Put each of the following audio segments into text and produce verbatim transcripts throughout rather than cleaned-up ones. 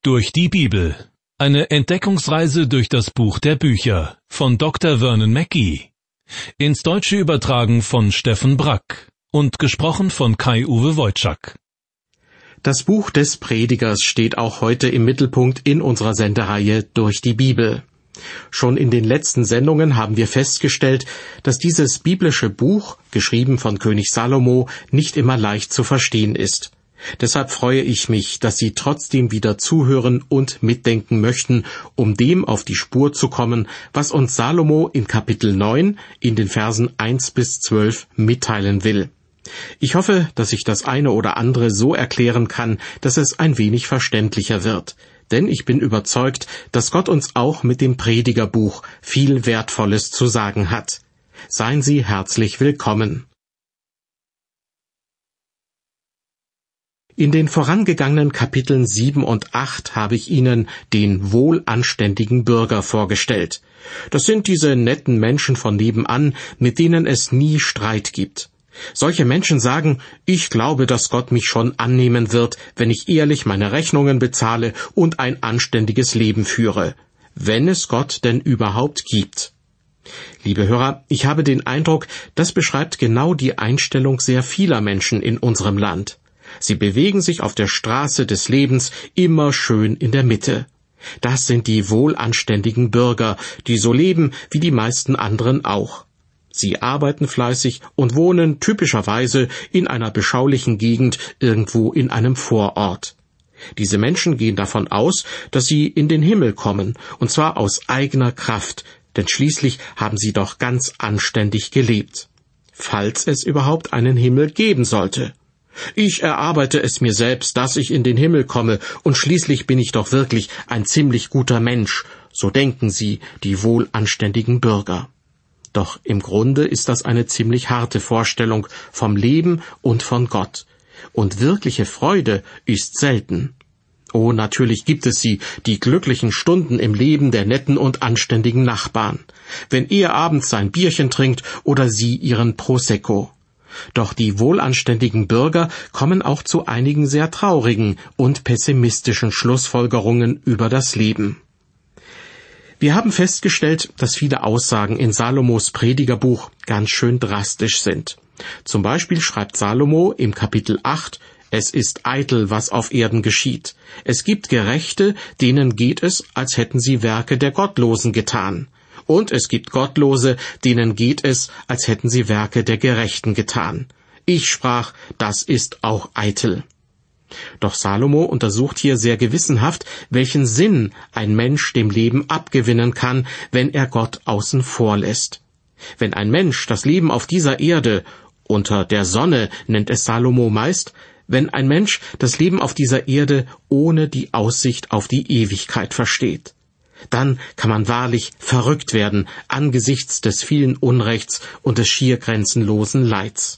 Durch die Bibel. Eine Entdeckungsreise durch das Buch der Bücher von Doktor Vernon Mackey. Ins Deutsche übertragen von Steffen Brack und gesprochen von Kai-Uwe Wojczak. Das Buch des Predigers steht auch heute im Mittelpunkt in unserer Sendereihe Durch die Bibel. Schon in den letzten Sendungen haben wir festgestellt, dass dieses biblische Buch, geschrieben von König Salomo, nicht immer leicht zu verstehen ist. Deshalb freue ich mich, dass Sie trotzdem wieder zuhören und mitdenken möchten, um dem auf die Spur zu kommen, was uns Salomo in Kapitel neun in den Versen eins bis zwölf mitteilen will. Ich hoffe, dass ich das eine oder andere so erklären kann, dass es ein wenig verständlicher wird. Denn ich bin überzeugt, dass Gott uns auch mit dem Predigerbuch viel Wertvolles zu sagen hat. Seien Sie herzlich willkommen. In den vorangegangenen Kapiteln sieben und acht habe ich Ihnen den wohlanständigen Bürger vorgestellt. Das sind diese netten Menschen von nebenan, mit denen es nie Streit gibt. Solche Menschen sagen, ich glaube, dass Gott mich schon annehmen wird, wenn ich ehrlich meine Rechnungen bezahle und ein anständiges Leben führe, wenn es Gott denn überhaupt gibt. Liebe Hörer, ich habe den Eindruck, das beschreibt genau die Einstellung sehr vieler Menschen in unserem Land. Sie bewegen sich auf der Straße des Lebens immer schön in der Mitte. Das sind die wohlanständigen Bürger, die so leben wie die meisten anderen auch. Sie arbeiten fleißig und wohnen typischerweise in einer beschaulichen Gegend irgendwo in einem Vorort. Diese Menschen gehen davon aus, dass sie in den Himmel kommen, und zwar aus eigener Kraft, denn schließlich haben sie doch ganz anständig gelebt. Falls es überhaupt einen Himmel geben sollte. Ich erarbeite es mir selbst, dass ich in den Himmel komme, und schließlich bin ich doch wirklich ein ziemlich guter Mensch, so denken sie, die wohlanständigen Bürger. Doch im Grunde ist das eine ziemlich harte Vorstellung vom Leben und von Gott. Und wirkliche Freude ist selten. Oh, natürlich gibt es sie, die glücklichen Stunden im Leben der netten und anständigen Nachbarn, wenn er abends sein Bierchen trinkt oder sie ihren Prosecco. Doch die wohlanständigen Bürger kommen auch zu einigen sehr traurigen und pessimistischen Schlussfolgerungen über das Leben. Wir haben festgestellt, dass viele Aussagen in Salomos Predigerbuch ganz schön drastisch sind. Zum Beispiel schreibt Salomo im Kapitel acht, es ist eitel, was auf Erden geschieht. Es gibt Gerechte, denen geht es, als hätten sie Werke der Gottlosen getan. Und es gibt Gottlose, denen geht es, als hätten sie Werke der Gerechten getan. Ich sprach, das ist auch eitel. Doch Salomo untersucht hier sehr gewissenhaft, welchen Sinn ein Mensch dem Leben abgewinnen kann, wenn er Gott außen vor lässt. Wenn ein Mensch das Leben auf dieser Erde, unter der Sonne nennt es Salomo meist, wenn ein Mensch das Leben auf dieser Erde ohne die Aussicht auf die Ewigkeit versteht, dann kann man wahrlich verrückt werden angesichts des vielen Unrechts und des schier grenzenlosen Leids.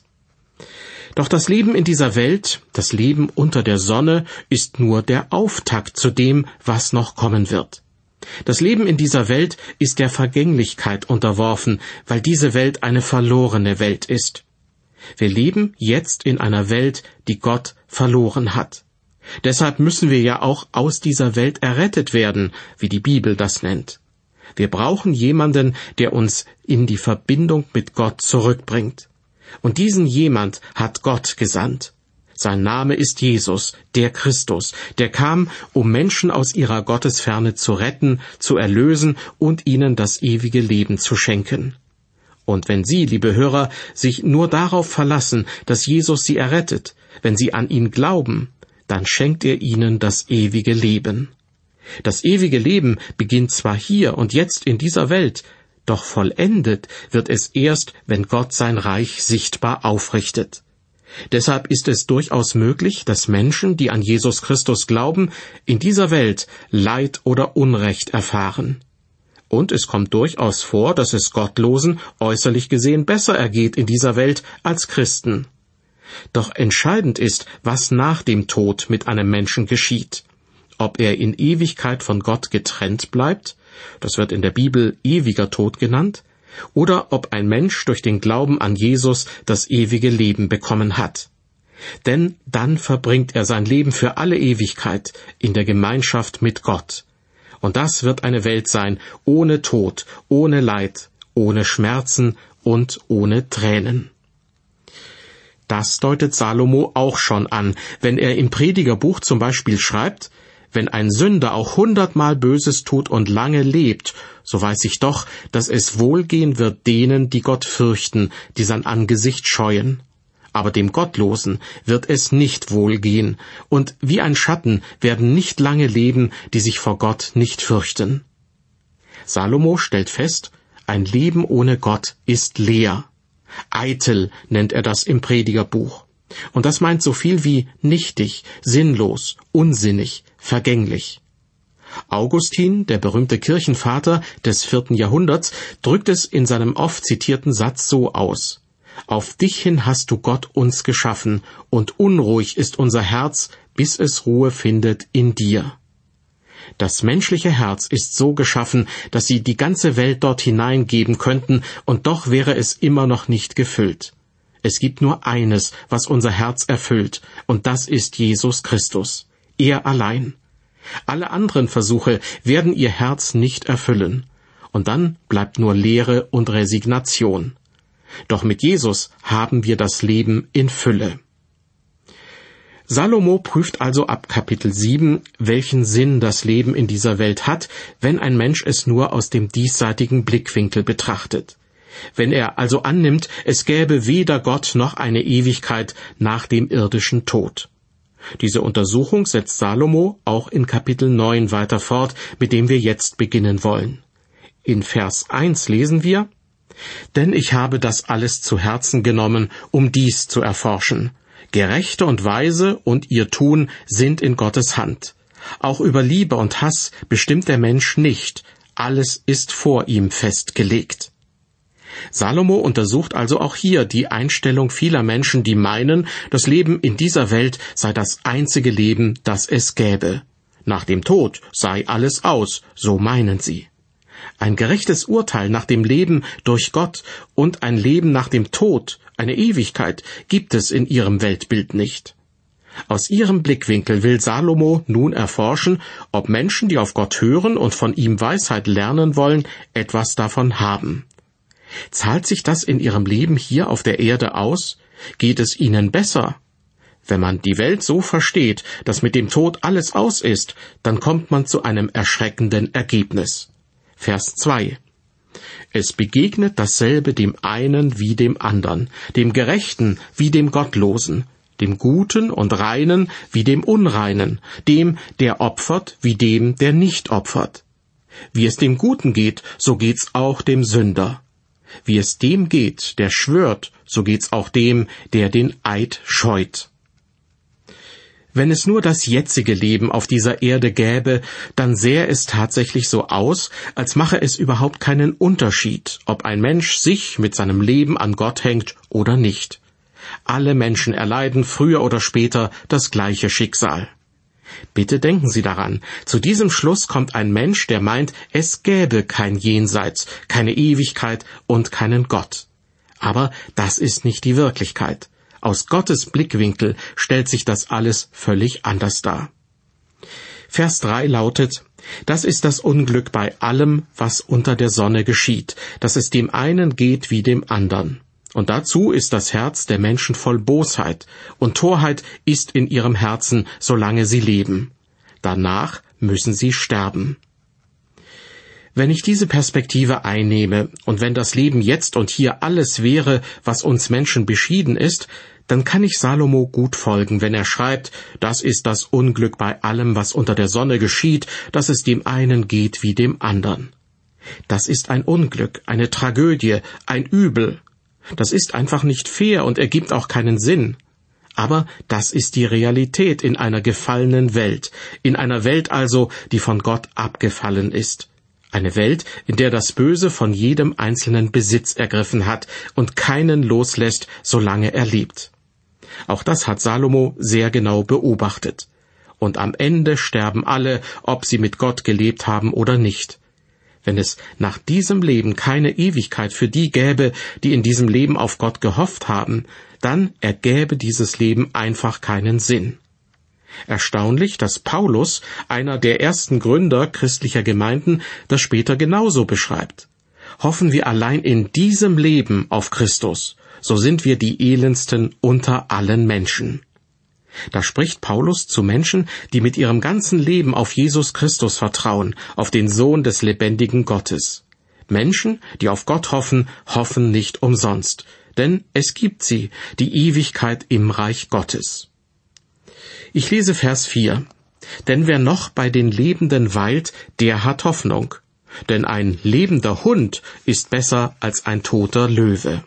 Doch das Leben in dieser Welt, das Leben unter der Sonne, ist nur der Auftakt zu dem, was noch kommen wird. Das Leben in dieser Welt ist der Vergänglichkeit unterworfen, weil diese Welt eine verlorene Welt ist. Wir leben jetzt in einer Welt, die Gott verloren hat. Deshalb müssen wir ja auch aus dieser Welt errettet werden, wie die Bibel das nennt. Wir brauchen jemanden, der uns in die Verbindung mit Gott zurückbringt. Und diesen jemand hat Gott gesandt. Sein Name ist Jesus, der Christus, der kam, um Menschen aus ihrer Gottesferne zu retten, zu erlösen und ihnen das ewige Leben zu schenken. Und wenn Sie, liebe Hörer, sich nur darauf verlassen, dass Jesus Sie errettet, wenn Sie an ihn glauben, dann schenkt er Ihnen das ewige Leben. Das ewige Leben beginnt zwar hier und jetzt in dieser Welt, doch vollendet wird es erst, wenn Gott sein Reich sichtbar aufrichtet. Deshalb ist es durchaus möglich, dass Menschen, die an Jesus Christus glauben, in dieser Welt Leid oder Unrecht erfahren. Und es kommt durchaus vor, dass es Gottlosen äußerlich gesehen besser ergeht in dieser Welt als Christen. Doch entscheidend ist, was nach dem Tod mit einem Menschen geschieht. Ob er in Ewigkeit von Gott getrennt bleibt, das wird in der Bibel ewiger Tod genannt, oder ob ein Mensch durch den Glauben an Jesus das ewige Leben bekommen hat. Denn dann verbringt er sein Leben für alle Ewigkeit in der Gemeinschaft mit Gott. Und das wird eine Welt sein, ohne Tod, ohne Leid, ohne Schmerzen und ohne Tränen. Das deutet Salomo auch schon an, wenn er im Predigerbuch zum Beispiel schreibt: Wenn ein Sünder auch hundertmal Böses tut und lange lebt, so weiß ich doch, dass es wohlgehen wird denen, die Gott fürchten, die sein Angesicht scheuen. Aber dem Gottlosen wird es nicht wohlgehen, und wie ein Schatten werden nicht lange leben, die sich vor Gott nicht fürchten. Salomo stellt fest, ein Leben ohne Gott ist leer. Eitel nennt er das im Predigerbuch. Und das meint so viel wie nichtig, sinnlos, unsinnig, vergänglich. Augustin, der berühmte Kirchenvater des vierten Jahrhunderts, drückt es in seinem oft zitierten Satz so aus: Auf dich hin hast du Gott uns geschaffen, und unruhig ist unser Herz, bis es Ruhe findet in dir. Das menschliche Herz ist so geschaffen, dass sie die ganze Welt dort hineingeben könnten, und doch wäre es immer noch nicht gefüllt. Es gibt nur eines, was unser Herz erfüllt, und das ist Jesus Christus. Er allein. Alle anderen Versuche werden ihr Herz nicht erfüllen. Und dann bleibt nur Leere und Resignation. Doch mit Jesus haben wir das Leben in Fülle. Salomo prüft also ab Kapitel sieben, welchen Sinn das Leben in dieser Welt hat, wenn ein Mensch es nur aus dem diesseitigen Blickwinkel betrachtet. Wenn er also annimmt, es gäbe weder Gott noch eine Ewigkeit nach dem irdischen Tod. Diese Untersuchung setzt Salomo auch in Kapitel neun weiter fort, mit dem wir jetzt beginnen wollen. In Vers eins lesen wir: Denn ich habe das alles zu Herzen genommen, um dies zu erforschen. Gerechte und Weise und ihr Tun sind in Gottes Hand. Auch über Liebe und Hass bestimmt der Mensch nicht. Alles ist vor ihm festgelegt. Salomo untersucht also auch hier die Einstellung vieler Menschen, die meinen, das Leben in dieser Welt sei das einzige Leben, das es gäbe. Nach dem Tod sei alles aus, so meinen sie. Ein gerechtes Urteil nach dem Leben durch Gott und ein Leben nach dem Tod, eine Ewigkeit, gibt es in ihrem Weltbild nicht. Aus ihrem Blickwinkel will Salomo nun erforschen, ob Menschen, die auf Gott hören und von ihm Weisheit lernen wollen, etwas davon haben. Zahlt sich das in ihrem Leben hier auf der Erde aus? Geht es ihnen besser? Wenn man die Welt so versteht, dass mit dem Tod alles aus ist, dann kommt man zu einem erschreckenden Ergebnis. Vers zwei. Es begegnet dasselbe dem einen wie dem andern, dem Gerechten wie dem Gottlosen, dem Guten und Reinen wie dem Unreinen, dem, der opfert, wie dem, der nicht opfert. Wie es dem Guten geht, so geht's auch dem Sünder. Wie es dem geht, der schwört, so geht's auch dem, der den Eid scheut. Wenn es nur das jetzige Leben auf dieser Erde gäbe, dann sähe es tatsächlich so aus, als mache es überhaupt keinen Unterschied, ob ein Mensch sich mit seinem Leben an Gott hängt oder nicht. Alle Menschen erleiden früher oder später das gleiche Schicksal. Bitte denken Sie daran, zu diesem Schluss kommt ein Mensch, der meint, es gäbe kein Jenseits, keine Ewigkeit und keinen Gott. Aber das ist nicht die Wirklichkeit. Aus Gottes Blickwinkel stellt sich das alles völlig anders dar. Vers drei lautet: Das ist das Unglück bei allem, was unter der Sonne geschieht, dass es dem einen geht wie dem andern. Und dazu ist das Herz der Menschen voll Bosheit, und Torheit ist in ihrem Herzen, solange sie leben. Danach müssen sie sterben. Wenn ich diese Perspektive einnehme, und wenn das Leben jetzt und hier alles wäre, was uns Menschen beschieden ist, dann kann ich Salomo gut folgen, wenn er schreibt, das ist das Unglück bei allem, was unter der Sonne geschieht, dass es dem einen geht wie dem andern. Das ist ein Unglück, eine Tragödie, ein Übel. Das ist einfach nicht fair und ergibt auch keinen Sinn. Aber das ist die Realität in einer gefallenen Welt, in einer Welt also, die von Gott abgefallen ist. Eine Welt, in der das Böse von jedem einzelnen Besitz ergriffen hat und keinen loslässt, solange er lebt. Auch das hat Salomo sehr genau beobachtet. Und am Ende sterben alle, ob sie mit Gott gelebt haben oder nicht. Wenn es nach diesem Leben keine Ewigkeit für die gäbe, die in diesem Leben auf Gott gehofft haben, dann ergäbe dieses Leben einfach keinen Sinn. Erstaunlich, dass Paulus, einer der ersten Gründer christlicher Gemeinden, das später genauso beschreibt. Hoffen wir allein in diesem Leben auf Christus, so sind wir die elendsten unter allen Menschen. Da spricht Paulus zu Menschen, die mit ihrem ganzen Leben auf Jesus Christus vertrauen, auf den Sohn des lebendigen Gottes. Menschen, die auf Gott hoffen, hoffen nicht umsonst, denn es gibt sie, die Ewigkeit im Reich Gottes. Ich lese Vers vier. Denn wer noch bei den Lebenden weilt, der hat Hoffnung. Denn ein lebender Hund ist besser als ein toter Löwe.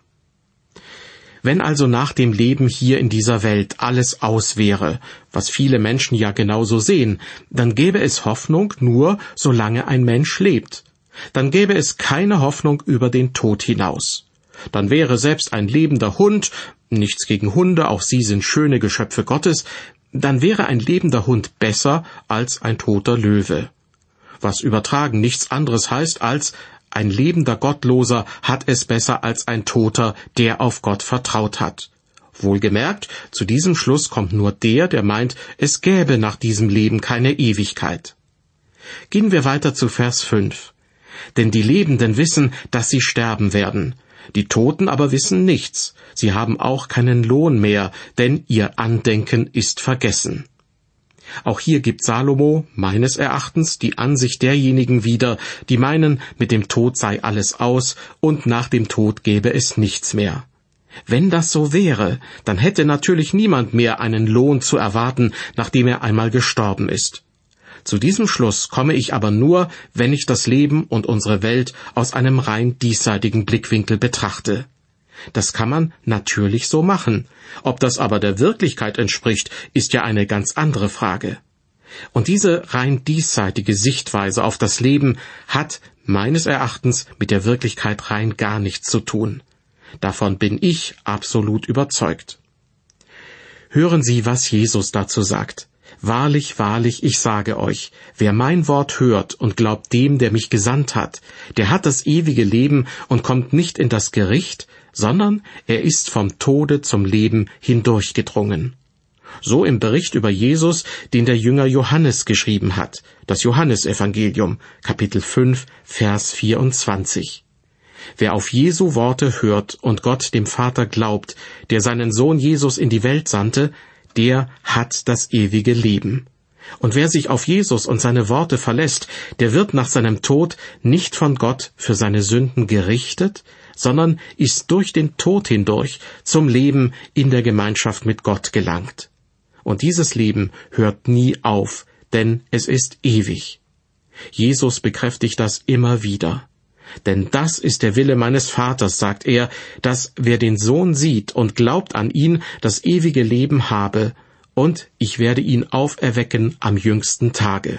Wenn also nach dem Leben hier in dieser Welt alles aus wäre, was viele Menschen ja genauso sehen, dann gäbe es Hoffnung nur, solange ein Mensch lebt. Dann gäbe es keine Hoffnung über den Tod hinaus. Dann wäre selbst ein lebender Hund, nichts gegen Hunde, auch sie sind schöne Geschöpfe Gottes, dann wäre ein lebender Hund besser als ein toter Löwe. Was übertragen nichts anderes heißt als, ein lebender Gottloser hat es besser als ein Toter, der auf Gott vertraut hat. Wohlgemerkt, zu diesem Schluss kommt nur der, der meint, es gäbe nach diesem Leben keine Ewigkeit. Gehen wir weiter zu Vers fünf. Denn die Lebenden wissen, dass sie sterben werden. Die Toten aber wissen nichts. Sie haben auch keinen Lohn mehr, denn ihr Andenken ist vergessen. Auch hier gibt Salomo, meines Erachtens, die Ansicht derjenigen wieder, die meinen, mit dem Tod sei alles aus und nach dem Tod gäbe es nichts mehr. Wenn das so wäre, dann hätte natürlich niemand mehr einen Lohn zu erwarten, nachdem er einmal gestorben ist. Zu diesem Schluss komme ich aber nur, wenn ich das Leben und unsere Welt aus einem rein diesseitigen Blickwinkel betrachte. Das kann man natürlich so machen. Ob das aber der Wirklichkeit entspricht, ist ja eine ganz andere Frage. Und diese rein diesseitige Sichtweise auf das Leben hat meines Erachtens mit der Wirklichkeit rein gar nichts zu tun. Davon bin ich absolut überzeugt. Hören Sie, was Jesus dazu sagt. Wahrlich, wahrlich, ich sage euch, wer mein Wort hört und glaubt dem, der mich gesandt hat, der hat das ewige Leben und kommt nicht in das Gericht, sondern er ist vom Tode zum Leben hindurchgedrungen. So im Bericht über Jesus, den der Jünger Johannes geschrieben hat, das Johannesevangelium, Kapitel fünf, Vers vierundzwanzig. Wer auf Jesu Worte hört und Gott dem Vater glaubt, der seinen Sohn Jesus in die Welt sandte, der hat das ewige Leben. Und wer sich auf Jesus und seine Worte verlässt, der wird nach seinem Tod nicht von Gott für seine Sünden gerichtet, sondern ist durch den Tod hindurch zum Leben in der Gemeinschaft mit Gott gelangt. Und dieses Leben hört nie auf, denn es ist ewig. Jesus bekräftigt das immer wieder. Denn das ist der Wille meines Vaters, sagt er, dass wer den Sohn sieht und glaubt an ihn, das ewige Leben habe, und ich werde ihn auferwecken am jüngsten Tage.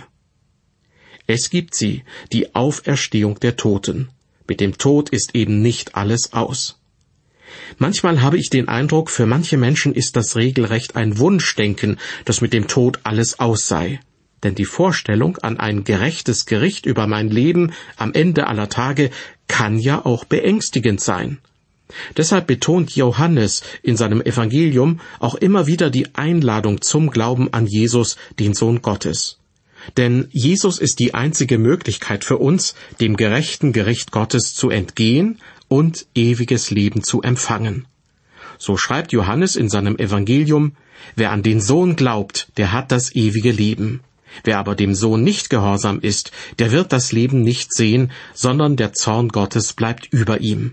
Es gibt sie, die Auferstehung der Toten. Mit dem Tod ist eben nicht alles aus. Manchmal habe ich den Eindruck, für manche Menschen ist das regelrecht ein Wunschdenken, dass mit dem Tod alles aus sei. Denn die Vorstellung an ein gerechtes Gericht über mein Leben am Ende aller Tage kann ja auch beängstigend sein. Deshalb betont Johannes in seinem Evangelium auch immer wieder die Einladung zum Glauben an Jesus, den Sohn Gottes. Denn Jesus ist die einzige Möglichkeit für uns, dem gerechten Gericht Gottes zu entgehen und ewiges Leben zu empfangen. So schreibt Johannes in seinem Evangelium, wer an den Sohn glaubt, der hat das ewige Leben. Wer aber dem Sohn nicht gehorsam ist, der wird das Leben nicht sehen, sondern der Zorn Gottes bleibt über ihm.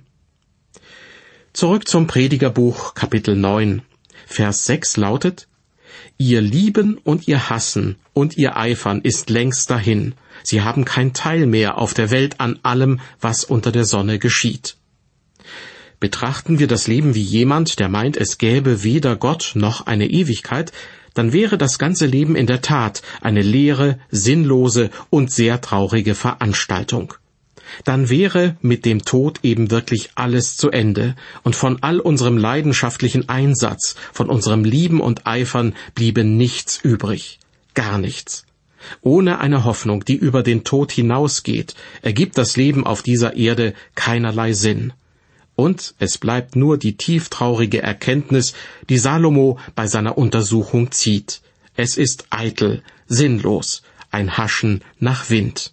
Zurück zum Predigerbuch, Kapitel neun, Vers sechs lautet, Ihr Lieben und ihr Hassen und ihr Eifern ist längst dahin. Sie haben kein Teil mehr auf der Welt an allem, was unter der Sonne geschieht. Betrachten wir das Leben wie jemand, der meint, es gäbe weder Gott noch eine Ewigkeit, dann wäre das ganze Leben in der Tat eine leere, sinnlose und sehr traurige Veranstaltung. Dann wäre mit dem Tod eben wirklich alles zu Ende, und von all unserem leidenschaftlichen Einsatz, von unserem Lieben und Eifern bliebe nichts übrig, gar nichts. Ohne eine Hoffnung, die über den Tod hinausgeht, ergibt das Leben auf dieser Erde keinerlei Sinn. Und es bleibt nur die tieftraurige Erkenntnis, die Salomo bei seiner Untersuchung zieht. Es ist eitel, sinnlos, ein Haschen nach Wind.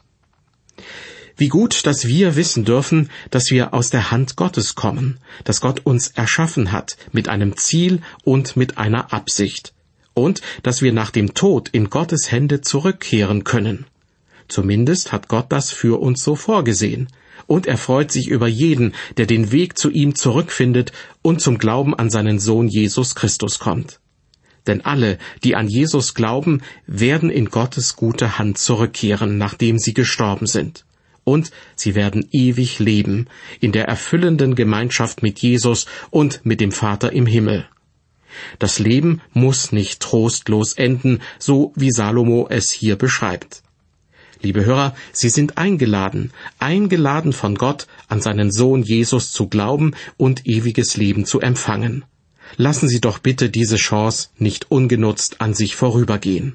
Wie gut, dass wir wissen dürfen, dass wir aus der Hand Gottes kommen, dass Gott uns erschaffen hat, mit einem Ziel und mit einer Absicht. Und dass wir nach dem Tod in Gottes Hände zurückkehren können. Zumindest hat Gott das für uns so vorgesehen. Und er freut sich über jeden, der den Weg zu ihm zurückfindet und zum Glauben an seinen Sohn Jesus Christus kommt. Denn alle, die an Jesus glauben, werden in Gottes gute Hand zurückkehren, nachdem sie gestorben sind. Und sie werden ewig leben, in der erfüllenden Gemeinschaft mit Jesus und mit dem Vater im Himmel. Das Leben muss nicht trostlos enden, so wie Salomo es hier beschreibt. Liebe Hörer, Sie sind eingeladen, eingeladen von Gott, an seinen Sohn Jesus zu glauben und ewiges Leben zu empfangen. Lassen Sie doch bitte diese Chance nicht ungenutzt an sich vorübergehen.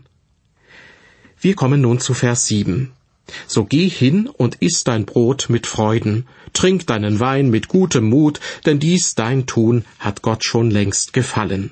Wir kommen nun zu Vers sieben. So geh hin und iss dein Brot mit Freuden, trink deinen Wein mit gutem Mut, denn dies dein Tun hat Gott schon längst gefallen.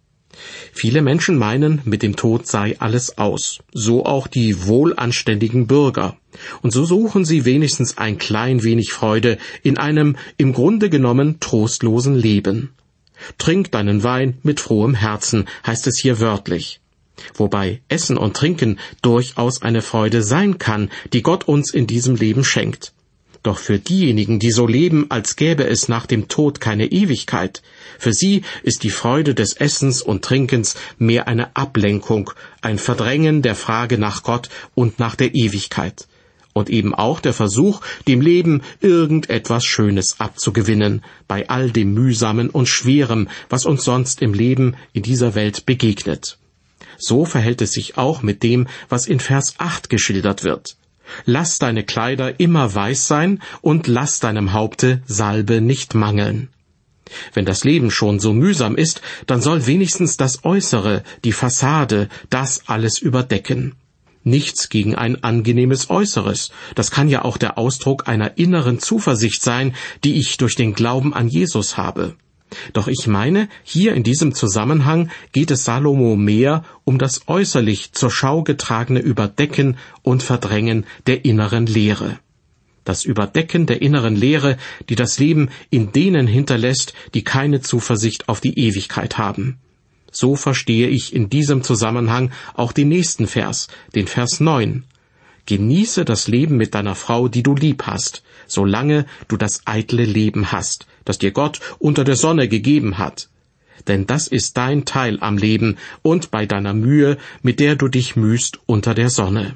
Viele Menschen meinen, mit dem Tod sei alles aus, so auch die wohlanständigen Bürger. Und so suchen sie wenigstens ein klein wenig Freude in einem im Grunde genommen trostlosen Leben. Trink deinen Wein mit frohem Herzen, heißt es hier wörtlich. Wobei Essen und Trinken durchaus eine Freude sein kann, die Gott uns in diesem Leben schenkt. Doch für diejenigen, die so leben, als gäbe es nach dem Tod keine Ewigkeit, für sie ist die Freude des Essens und Trinkens mehr eine Ablenkung, ein Verdrängen der Frage nach Gott und nach der Ewigkeit. Und eben auch der Versuch, dem Leben irgendetwas Schönes abzugewinnen, bei all dem Mühsamen und Schwerem, was uns sonst im Leben in dieser Welt begegnet. So verhält es sich auch mit dem, was in Vers acht geschildert wird. Lass deine Kleider immer weiß sein und lass deinem Haupte Salbe nicht mangeln. Wenn das Leben schon so mühsam ist, dann soll wenigstens das Äußere, die Fassade, das alles überdecken. Nichts gegen ein angenehmes Äußeres. Das kann ja auch der Ausdruck einer inneren Zuversicht sein, die ich durch den Glauben an Jesus habe. Doch ich meine, hier in diesem Zusammenhang geht es Salomo mehr um das äußerlich zur Schau getragene Überdecken und Verdrängen der inneren Leere. Das Überdecken der inneren Leere, die das Leben in denen hinterlässt, die keine Zuversicht auf die Ewigkeit haben. So verstehe ich in diesem Zusammenhang auch den nächsten Vers, den Vers neun. Genieße das Leben mit deiner Frau, die du lieb hast, solange du das eitle Leben hast, das dir Gott unter der Sonne gegeben hat. Denn das ist dein Teil am Leben und bei deiner Mühe, mit der du dich mühst unter der Sonne.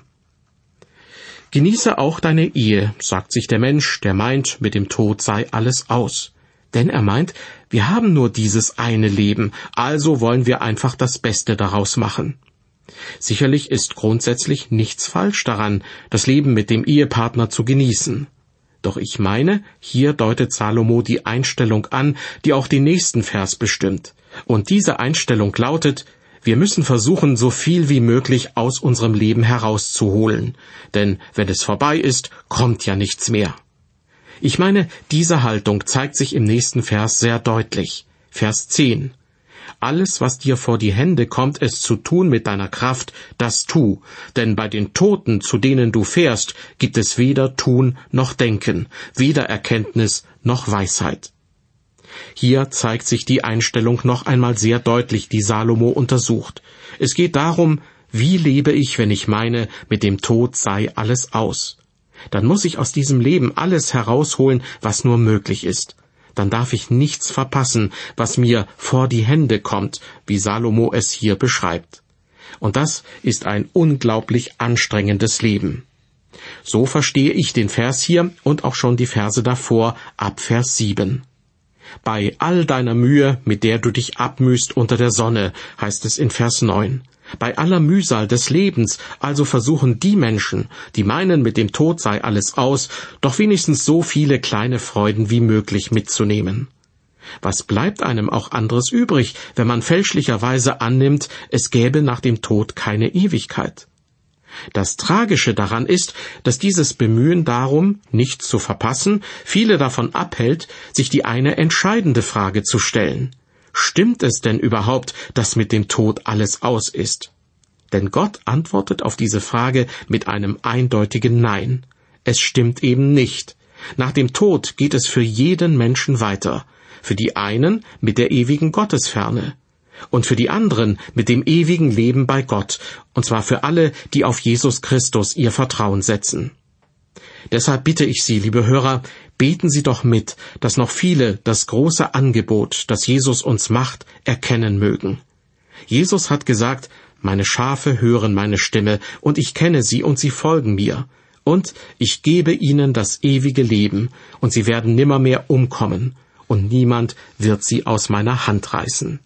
Genieße auch deine Ehe, sagt sich der Mensch, der meint, mit dem Tod sei alles aus. Denn er meint, wir haben nur dieses eine Leben, also wollen wir einfach das Beste daraus machen. Sicherlich ist grundsätzlich nichts falsch daran, das Leben mit dem Ehepartner zu genießen. Doch ich meine, hier deutet Salomo die Einstellung an, die auch den nächsten Vers bestimmt. Und diese Einstellung lautet, wir müssen versuchen, so viel wie möglich aus unserem Leben herauszuholen. Denn wenn es vorbei ist, kommt ja nichts mehr. Ich meine, diese Haltung zeigt sich im nächsten Vers sehr deutlich. Vers zehn. Alles, was dir vor die Hände kommt, es zu tun mit deiner Kraft, das tu. Denn bei den Toten, zu denen du fährst, gibt es weder Tun noch Denken, weder Erkenntnis noch Weisheit. Hier zeigt sich die Einstellung noch einmal sehr deutlich, die Salomo untersucht. Es geht darum, wie lebe ich, wenn ich meine, mit dem Tod sei alles aus. Dann muss ich aus diesem Leben alles herausholen, was nur möglich ist. Dann darf ich nichts verpassen, was mir vor die Hände kommt, wie Salomo es hier beschreibt. Und das ist ein unglaublich anstrengendes Leben. So verstehe ich den Vers hier und auch schon die Verse davor ab Vers sieben. Bei all deiner Mühe, mit der du dich abmühst unter der Sonne, heißt es in Vers neun. Bei aller Mühsal des Lebens also versuchen die Menschen, die meinen, mit dem Tod sei alles aus, doch wenigstens so viele kleine Freuden wie möglich mitzunehmen. Was bleibt einem auch anderes übrig, wenn man fälschlicherweise annimmt, es gäbe nach dem Tod keine Ewigkeit? Das Tragische daran ist, dass dieses Bemühen darum, nichts zu verpassen, viele davon abhält, sich die eine entscheidende Frage zu stellen. Stimmt es denn überhaupt, dass mit dem Tod alles aus ist? Denn Gott antwortet auf diese Frage mit einem eindeutigen Nein. Es stimmt eben nicht. Nach dem Tod geht es für jeden Menschen weiter. Für die einen mit der ewigen Gottesferne. Und für die anderen mit dem ewigen Leben bei Gott, und zwar für alle, die auf Jesus Christus ihr Vertrauen setzen. Deshalb bitte ich Sie, liebe Hörer, beten Sie doch mit, dass noch viele das große Angebot, das Jesus uns macht, erkennen mögen. Jesus hat gesagt, meine Schafe hören meine Stimme, und ich kenne sie, und sie folgen mir. Und ich gebe ihnen das ewige Leben, und sie werden nimmermehr umkommen, und niemand wird sie aus meiner Hand reißen.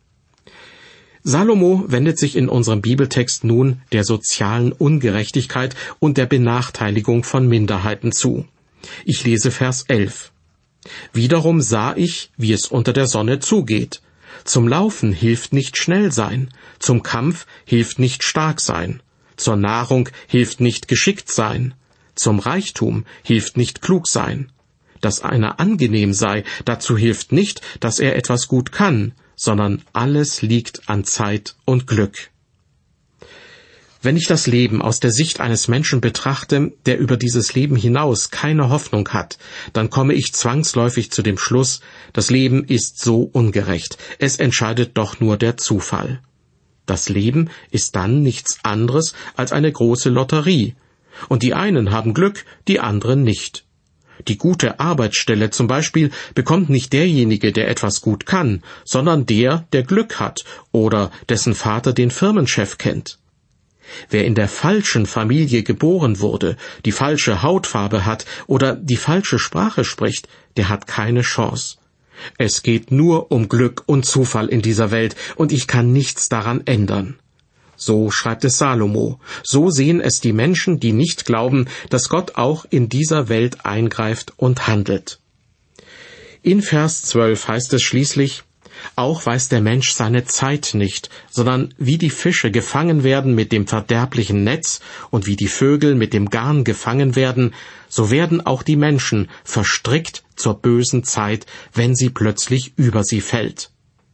Salomo wendet sich in unserem Bibeltext nun der sozialen Ungerechtigkeit und der Benachteiligung von Minderheiten zu. Ich lese Vers elf. Wiederum sah ich, wie es unter der Sonne zugeht. Zum Laufen hilft nicht schnell sein, zum Kampf hilft nicht stark sein, zur Nahrung hilft nicht geschickt sein, zum Reichtum hilft nicht klug sein. Dass einer angenehm sei, dazu hilft nicht, dass er etwas gut kann, sondern alles liegt an Zeit und Glück. Wenn ich das Leben aus der Sicht eines Menschen betrachte, der über dieses Leben hinaus keine Hoffnung hat, dann komme ich zwangsläufig zu dem Schluss, das Leben ist so ungerecht, es entscheidet doch nur der Zufall. Das Leben ist dann nichts anderes als eine große Lotterie, und die einen haben Glück, die anderen nicht. Die gute Arbeitsstelle zum Beispiel bekommt nicht derjenige, der etwas gut kann, sondern der, der Glück hat oder dessen Vater den Firmenchef kennt. Wer in der falschen Familie geboren wurde, die falsche Hautfarbe hat oder die falsche Sprache spricht, der hat keine Chance. Es geht nur um Glück und Zufall in dieser Welt, und ich kann nichts daran ändern. So schreibt es Salomo. So sehen es die Menschen, die nicht glauben, dass Gott auch in dieser Welt eingreift und handelt. In Vers zwölf heißt es schließlich, auch weiß der Mensch seine Zeit nicht, sondern wie die Fische gefangen werden mit dem verderblichen Netz und wie die Vögel mit dem Garn gefangen werden, so werden auch die Menschen verstrickt zur bösen Zeit, wenn sie plötzlich über sie fällt.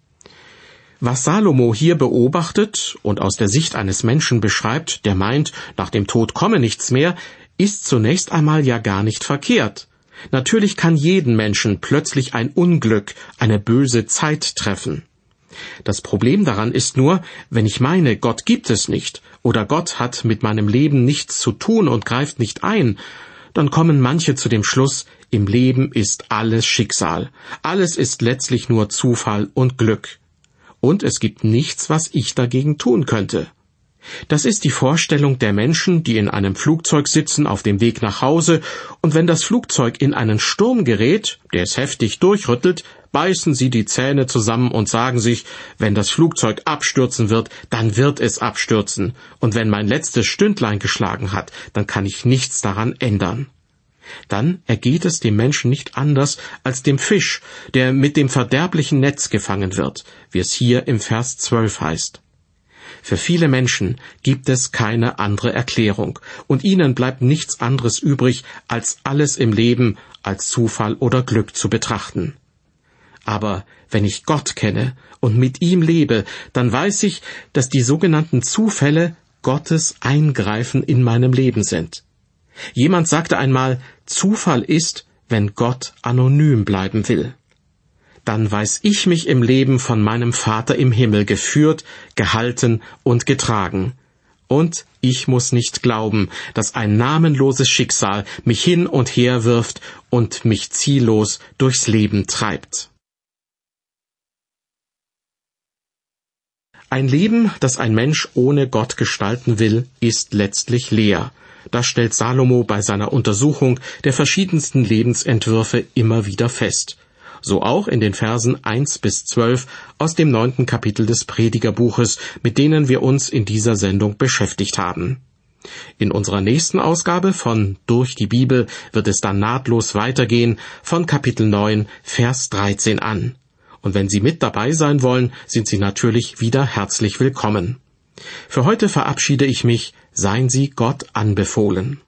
Was Salomo hier beobachtet und aus der Sicht eines Menschen beschreibt, der meint, nach dem Tod komme nichts mehr, ist zunächst einmal ja gar nicht verkehrt. Natürlich kann jeden Menschen plötzlich ein Unglück, eine böse Zeit treffen. Das Problem daran ist nur, wenn ich meine, Gott gibt es nicht oder Gott hat mit meinem Leben nichts zu tun und greift nicht ein, dann kommen manche zu dem Schluss, im Leben ist alles Schicksal, alles ist letztlich nur Zufall und Glück. Und es gibt nichts, was ich dagegen tun könnte. Das ist die Vorstellung der Menschen, die in einem Flugzeug sitzen auf dem Weg nach Hause, und wenn das Flugzeug in einen Sturm gerät, der es heftig durchrüttelt, beißen sie die Zähne zusammen und sagen sich, wenn das Flugzeug abstürzen wird, dann wird es abstürzen, und wenn mein letztes Stündlein geschlagen hat, dann kann ich nichts daran ändern. Dann ergeht es dem Menschen nicht anders als dem Fisch, der mit dem verderblichen Netz gefangen wird, wie es hier im Vers zwölf heißt. Für viele Menschen gibt es keine andere Erklärung, und ihnen bleibt nichts anderes übrig, als alles im Leben als Zufall oder Glück zu betrachten. Aber wenn ich Gott kenne und mit ihm lebe, dann weiß ich, dass die sogenannten Zufälle Gottes Eingreifen in meinem Leben sind. Jemand sagte einmal, Zufall ist, wenn Gott anonym bleiben will. Dann weiß ich mich im Leben von meinem Vater im Himmel geführt, gehalten und getragen. Und ich muss nicht glauben, dass ein namenloses Schicksal mich hin und her wirft und mich ziellos durchs Leben treibt. Ein Leben, das ein Mensch ohne Gott gestalten will, ist letztlich leer. Das stellt Salomo bei seiner Untersuchung der verschiedensten Lebensentwürfe immer wieder fest. So auch in den Versen eins bis zwölf aus dem neunten Kapitel des Predigerbuches, mit denen wir uns in dieser Sendung beschäftigt haben. In unserer nächsten Ausgabe von Durch die Bibel wird es dann nahtlos weitergehen von Kapitel neun, Vers dreizehn an. Und wenn Sie mit dabei sein wollen, sind Sie natürlich wieder herzlich willkommen. Für heute verabschiede ich mich. seien Sie Gott anbefohlen.